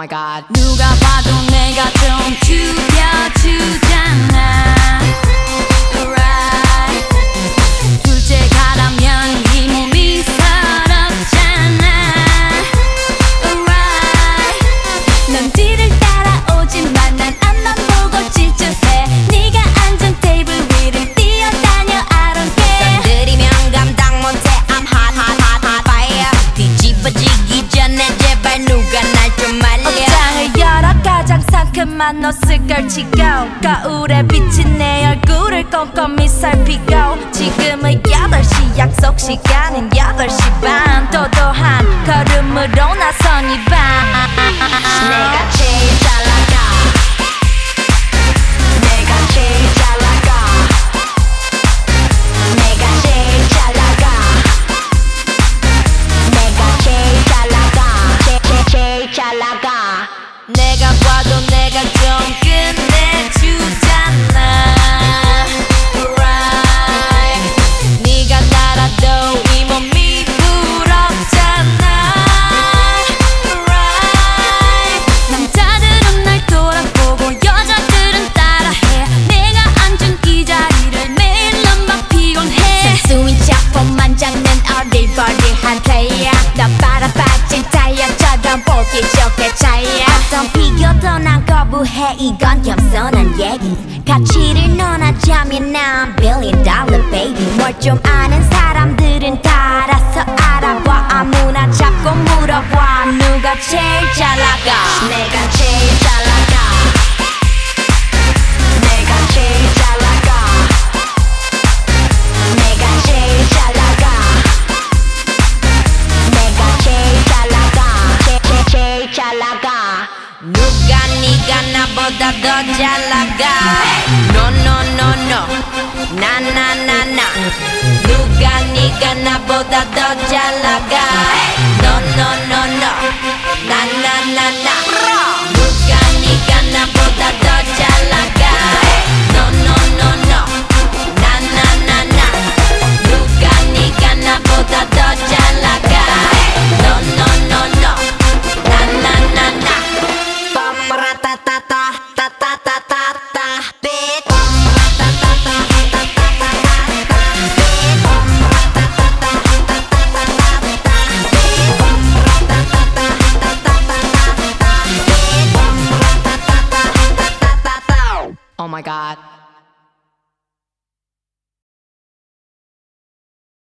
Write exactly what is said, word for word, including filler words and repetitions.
my god. 누가 봐도 내가 좀 죽여주잖아. Right. 둘째 가라면 이 몸이 서럽잖아. Right. 넌 뒤를 따라오지만 난 앞만 보고 질주해. 네가 앉은 테이블 위를 뛰어다녀. I don't care. 건드리면 감당 못해. I'm hot hot hot hot fire. 뒤집어지기 전에 제발 누가 날 좀 말려. 옷장을 열어 가장 상큼한 옷을 걸치고 거울에 비친 내 얼굴을 꼼꼼히 살피고 지금은 여덟 시 약속 시간은 여덟 시 반. 도도한 걸음으로 나선 이 밤. 내가 제일 잘 나가. 내가 제일 잘 나가. 내가 제일 잘 나가. 내가 제일 잘 나가. 제, 제, 제일 잘 나가. 내가 봐도 내가 좀 끝내주잖아. Right. 네가 날아도 이 몸이 부럽잖아. Right. 남자들은 날 돌아보고 여자들은 따라해. 내가 앉은 이 자리를 매일 넌 막 피곤해. 순수인 척폼만 잡는 어리버리한 플레이어. 너 빨아빠진 타이어처럼 보기 좋게 차이야. 어떤 비교도 난 거부해. 이건 겸손한 얘기. 가치를 논하자면 난 billion dollar baby. 뭘 좀 아는 사람들은 다 알아서 알아봐. 아무나 잡고 물어봐. 누가 제일 잘 나가. 내가 제일 잘 나가. 내가 제일 잘 나가. 내가 제일 잘 나가. 내가 제일 잘 나가. 제, 제, 제일 잘 나가. 누가 네가 나보다 더 잘 나가. No no no no. 나 나 나 나. 누가 네가 나보다 더 잘 나가. No no no no. 나 나 나 나. 누가 네가 나보다 더 잘 나가. No no no no. 나 나 나 나. 누가 네가 나보다 더 잘 나가. No no no no. 나 나 나 나. 빰라따따따 따따따따따 bitch. Oh my god.